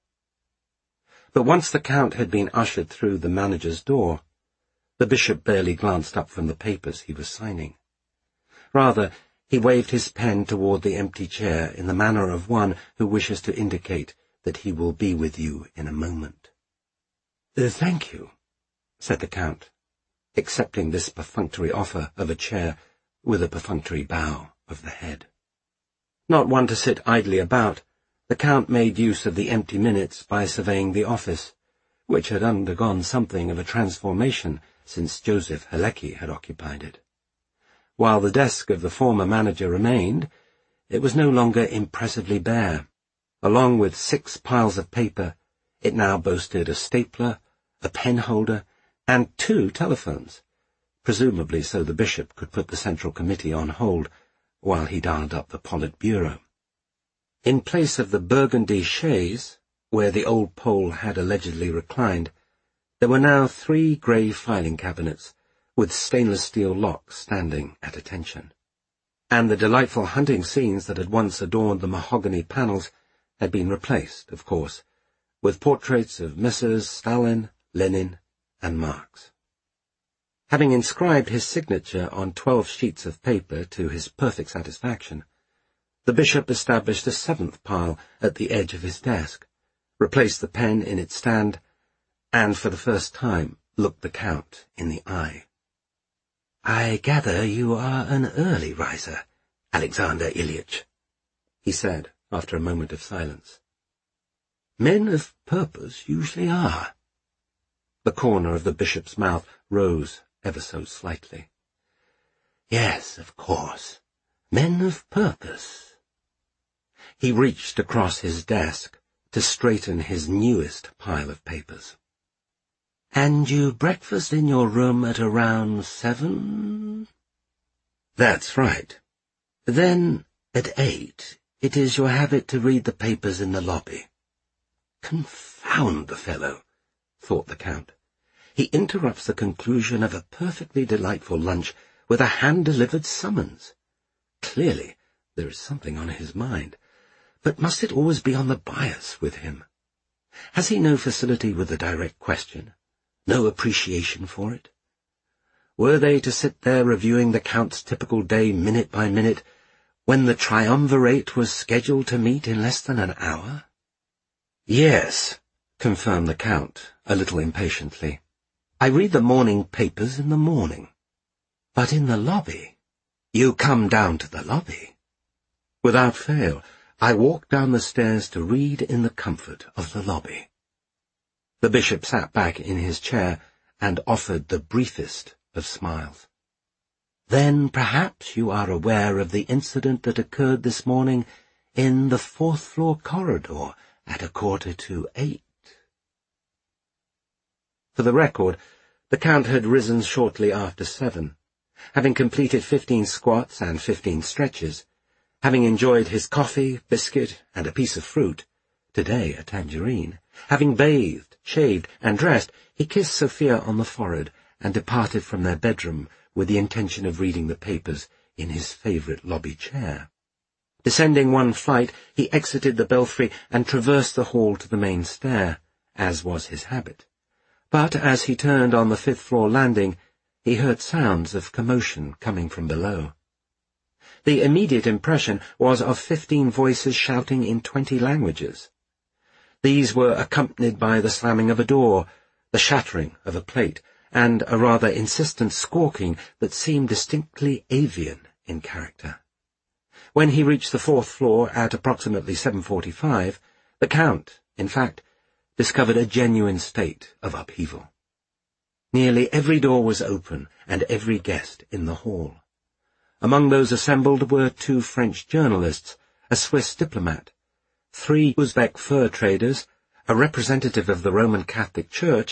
But once the Count had been ushered through the manager's door, the bishop barely glanced up from the papers he was signing. Rather, he waved his pen toward the empty chair in the manner of one who wishes to indicate that he will be with you in a moment. Uh, thank you, said the Count, accepting this perfunctory offer of a chair with a perfunctory bow of the head. Not one to sit idly about, the Count made use of the empty minutes by surveying the office, which had undergone something of a transformation since Joseph Halecki had occupied it. While the desk of the former manager remained, it was no longer impressively bare. Along with six piles of paper, it now boasted a stapler, a pen-holder, and two telephones, presumably so the bishop could put the Central Committee on hold while he dialed up the Politburo. In place of the burgundy chaise, where the old Pole had allegedly reclined, there were now three grey filing cabinets, with stainless steel locks standing at attention. And the delightful hunting scenes that had once adorned the mahogany panels had been replaced, of course, with portraits of Messrs. Stalin, Lenin, and Marx. Having inscribed his signature on twelve sheets of paper to his perfect satisfaction, the bishop established a seventh pile at the edge of his desk, replaced the pen in its stand, and for the first time looked the Count in the eye. "I gather you are an early riser, Alexander Ilyich," he said after a moment of silence. "Men of purpose usually are." The corner of the bishop's mouth rose ever so slightly. "Yes, of course. Men of purpose." He reached across his desk to straighten his newest pile of papers. "And you breakfast in your room at around seven?" "That's right. Then, at eight, it is your habit to read the papers in the lobby." "Confound the fellow," thought the Count. "He interrupts the conclusion of a perfectly delightful lunch with a hand-delivered summons. Clearly, there is something on his mind. But must it always be on the bias with him? Has he no facility with the direct question? No appreciation for it? Were they to sit there reviewing the Count's typical day minute by minute, when the triumvirate was scheduled to meet in less than an hour? "Yes," confirmed the Count, a little impatiently. "I read the morning papers in the morning." "But in the lobby? You come down to the lobby?" "Without fail. I walk down the stairs to read in the comfort of the lobby." The bishop sat back in his chair and offered the briefest of smiles. "Then perhaps you are aware of the incident that occurred this morning in the fourth-floor corridor at a quarter to eight?" For the record, the Count had risen shortly after seven, having completed fifteen squats and fifteen stretches, having enjoyed his coffee, biscuit, and a piece of fruit, today a tangerine. Having bathed, shaved, and dressed, he kissed Sophia on the forehead and departed from their bedroom with the intention of reading the papers in his favourite lobby chair. Descending one flight, he exited the belfry and traversed the hall to the main stair, as was his habit. But as he turned on the fifth-floor landing, he heard sounds of commotion coming from below. The immediate impression was of fifteen voices shouting in twenty languages. These were accompanied by the slamming of a door, the shattering of a plate, and a rather insistent squawking that seemed distinctly avian in character. When he reached the fourth floor at approximately seven forty-five, the Count, in fact, discovered a genuine state of upheaval. Nearly every door was open and every guest in the hall. Among those assembled were two French journalists, a Swiss diplomat, three Uzbek fur traders, a representative of the Roman Catholic Church,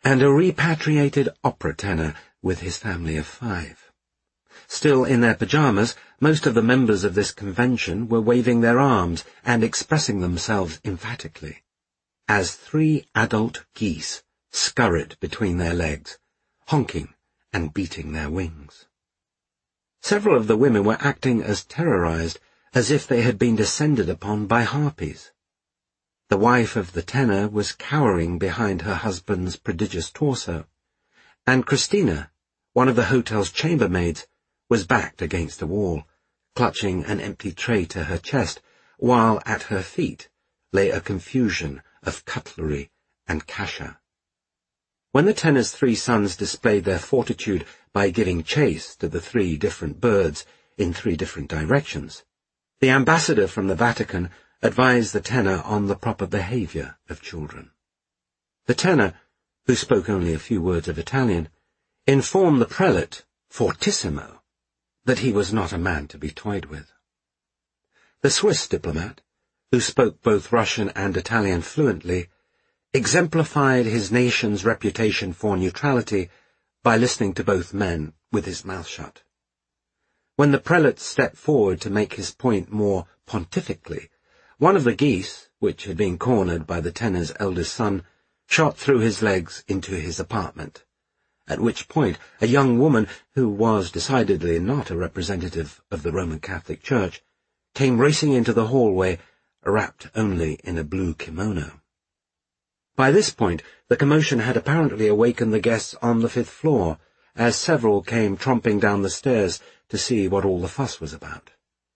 and a repatriated opera tenor with his family of five. Still in their pyjamas, most of the members of this convention were waving their arms and expressing themselves emphatically, as three adult geese scurried between their legs, honking and beating their wings. Several of the women were acting as terrorized as if they had been descended upon by harpies. The wife of the tenor was cowering behind her husband's prodigious torso, and Christina, one of the hotel's chambermaids, was backed against a wall, clutching an empty tray to her chest, while at her feet lay a confusion of cutlery and kasha. When the tenor's three sons displayed their fortitude by giving chase to the three different birds in three different directions, the ambassador from the Vatican advised the tenor on the proper behavior of children. The tenor, who spoke only a few words of Italian, informed the prelate, fortissimo, that he was not a man to be toyed with. The Swiss diplomat, who spoke both Russian and Italian fluently, exemplified his nation's reputation for neutrality by listening to both men with his mouth shut. When the prelate stepped forward to make his point more pontifically, one of the geese, which had been cornered by the tenor's eldest son, shot through his legs into his apartment, at which point a young woman, who was decidedly not a representative of the Roman Catholic Church, came racing into the hallway, wrapped only in a blue kimono. By this point, the commotion had apparently awakened the guests on the fifth floor, as several came tromping down the stairs to see what all the fuss was about.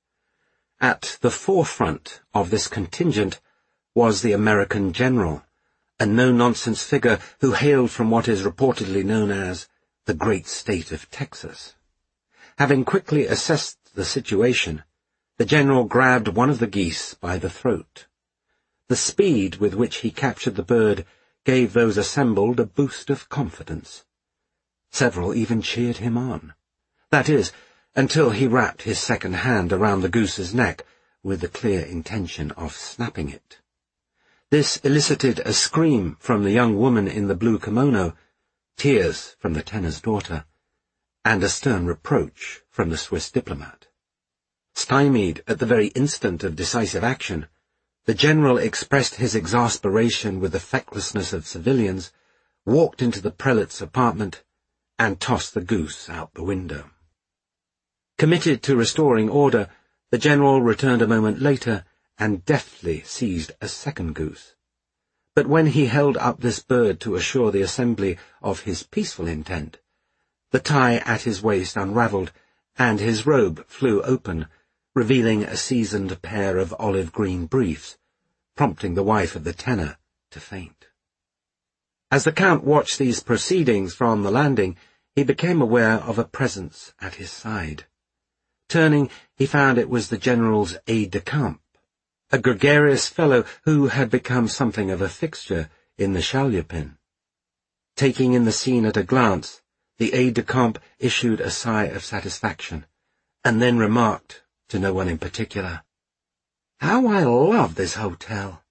At the forefront of this contingent was the American general, a no-nonsense figure who hailed from what is reportedly known as the great state of Texas. Having quickly assessed the situation, the general grabbed one of the geese by the throat. The speed with which he captured the bird gave those assembled a boost of confidence. Several even cheered him on. That is, until he wrapped his second hand around the goose's neck with the clear intention of snapping it. This elicited a scream from the young woman in the blue kimono, tears from the tenor's daughter, and a stern reproach from the Swiss diplomat. Stymied at the very instant of decisive action, the general expressed his exasperation with the fecklessness of civilians, walked into the prelate's apartment, and tossed the goose out the window. Committed to restoring order, the general returned a moment later and deftly seized a second goose. But when he held up this bird to assure the assembly of his peaceful intent, the tie at his waist unravelled, and his robe flew open, revealing a seasoned pair of olive-green briefs, prompting the wife of the tenor to faint. As the Count watched these proceedings from the landing, he became aware of a presence at his side. Turning, he found it was the general's aide-de-camp, a gregarious fellow who had become something of a fixture in the Chalyupin. Taking in the scene at a glance, the aide-de-camp issued a sigh of satisfaction, and then remarked, to no one in particular, "How I love this hotel."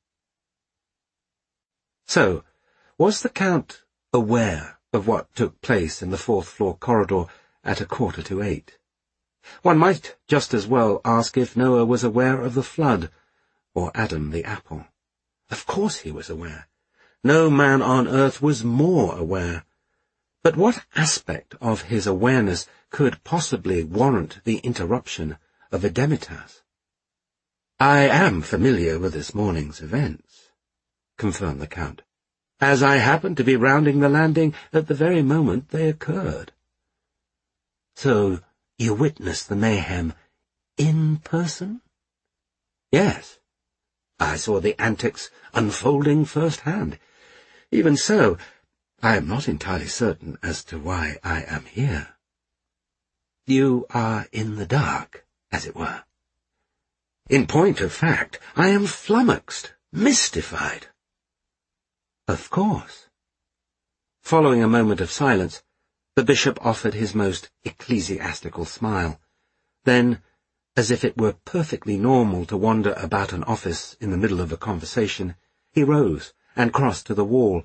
So, was the Count aware of what took place in the fourth-floor corridor at a quarter to eight? One might just as well ask if Noah was aware of the flood, or Adam the apple. Of course he was aware. No man on earth was more aware. But what aspect of his awareness could possibly warrant the interruption of a demitasse? "I am familiar with this morning's events," confirmed the Count, "as I happened to be rounding the landing at the very moment they occurred." "So you witnessed the mayhem in person?" "Yes. I saw the antics unfolding firsthand. Even so, I am not entirely certain as to why I am here." "You are in the dark, as it were." "In point of fact, I am flummoxed, mystified." "Of course." Following a moment of silence, the bishop offered his most ecclesiastical smile. Then, as if it were perfectly normal to wander about an office in the middle of a conversation, he rose and crossed to the wall,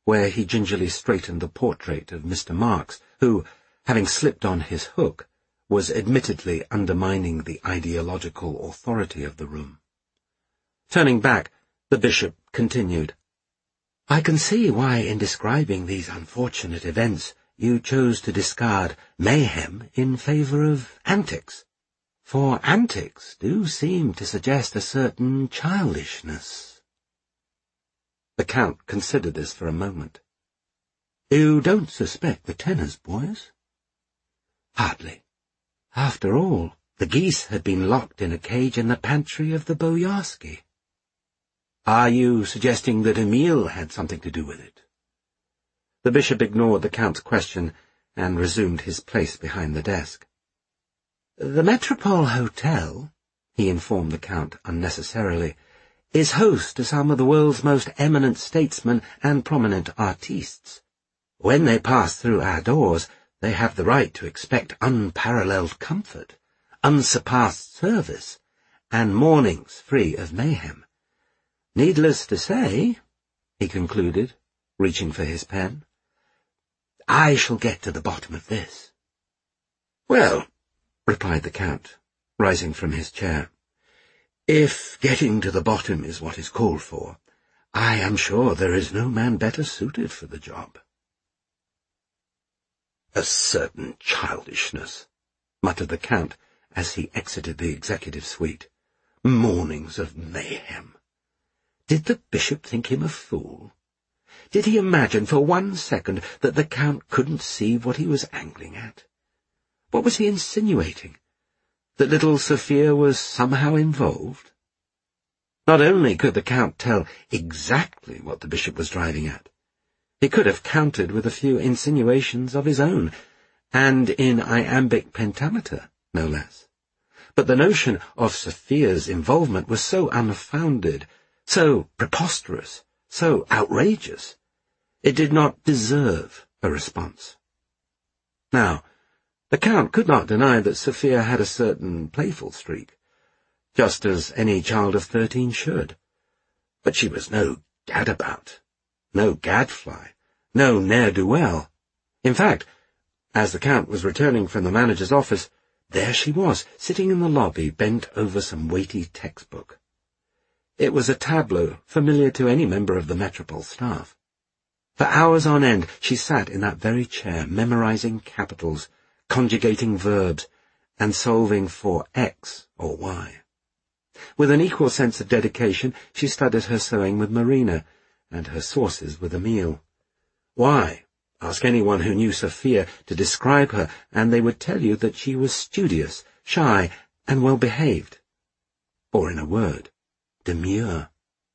where he gingerly straightened the portrait of Mister Marks, who, having slipped on his hook, was admittedly undermining the ideological authority of the room. Turning back, the bishop continued, "I can see why in describing these unfortunate events you chose to discard mayhem in favour of antics, for antics do seem to suggest a certain childishness." The Count considered this for a moment. "You don't suspect the tenors, boys?" "Hardly. After all, the geese had been locked in a cage in the pantry of the Boyarsky." "Are you suggesting that Emile had something to do with it?" The bishop ignored the Count's question and resumed his place behind the desk. "The Metropole Hotel," he informed the Count unnecessarily, "is host to some of the world's most eminent statesmen and prominent artistes. When they pass through our doors, they have the right to expect unparalleled comfort, unsurpassed service, and mornings free of mayhem. Needless to say," he concluded, reaching for his pen, "I shall get to the bottom of this." "Well," replied the Count, rising from his chair, "if getting to the bottom is what is called for, I am sure there is no man better suited for the job." "A certain childishness," muttered the Count as he exited the executive suite. "Mornings of mayhem." Did the bishop think him a fool? Did he imagine for one second that the Count couldn't see what he was angling at? What was he insinuating? That little Sophia was somehow involved? Not only could the Count tell exactly what the bishop was driving at, he could have countered with a few insinuations of his own, and in iambic pentameter, no less. But the notion of Sophia's involvement was so unfounded, so preposterous, so outrageous, it did not deserve a response. Now, the Count could not deny that Sophia had a certain playful streak, just as any child of thirteen should. But she was no gadabout, no gadfly, no ne'er-do-well. In fact, as the Count was returning from the manager's office, there she was, sitting in the lobby, bent over some weighty textbook. It was a tableau familiar to any member of the Metropole staff. For hours on end she sat in that very chair, memorizing capitals, conjugating verbs, and solving for X or Y. With an equal sense of dedication, she studied her sewing with Marina, and her sources with Emile. Why? Ask anyone who knew Sophia to describe her, and they would tell you that she was studious, shy, and well-behaved. Or, in a word, demure.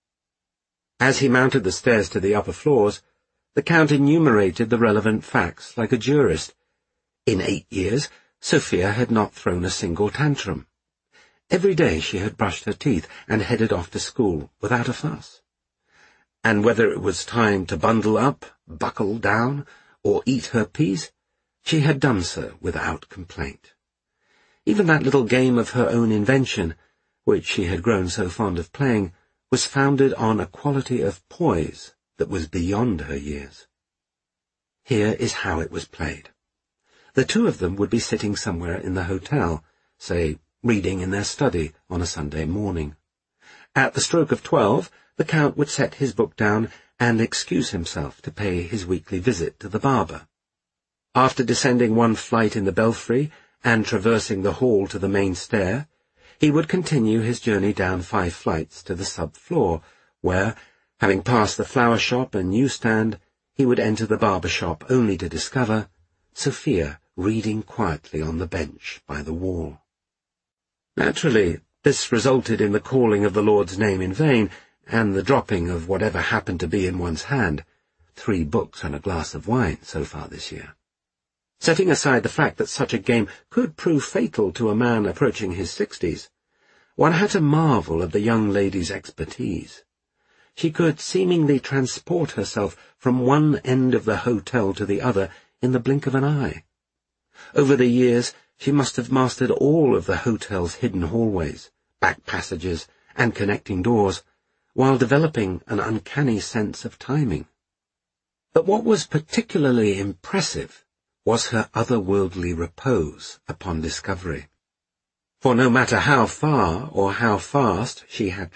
As he mounted the stairs to the upper floors, the Count enumerated the relevant facts like a jurist. In eight years, Sophia had not thrown a single tantrum. Every day she had brushed her teeth and headed off to school without a fuss. And whether it was time to bundle up, buckle down, or eat her peas, she had done so without complaint. Even that little game of her own invention, which she had grown so fond of playing, was founded on a quality of poise that was beyond her years. Here is how it was played. The two of them would be sitting somewhere in the hotel, say, reading in their study on a Sunday morning. At the stroke of twelve, the Count would set his book down and excuse himself to pay his weekly visit to the barber. After descending one flight in the belfry and traversing the hall to the main stair, he would continue his journey down five flights to the sub-floor, where, having passed the flower shop and newsstand, he would enter the barber shop only to discover Sophia reading quietly on the bench by the wall. Naturally, this resulted in the calling of the Lord's name in vain, and the dropping of whatever happened to be in one's hand, three books and a glass of wine so far this year. Setting aside the fact that such a game could prove fatal to a man approaching his sixties, one had to marvel at the young lady's expertise. She could seemingly transport herself from one end of the hotel to the other in the blink of an eye. Over the years, she must have mastered all of the hotel's hidden hallways, back passages, and connecting doors, while developing an uncanny sense of timing. But what was particularly impressive was her otherworldly repose upon discovery. For no matter how far or how fast she had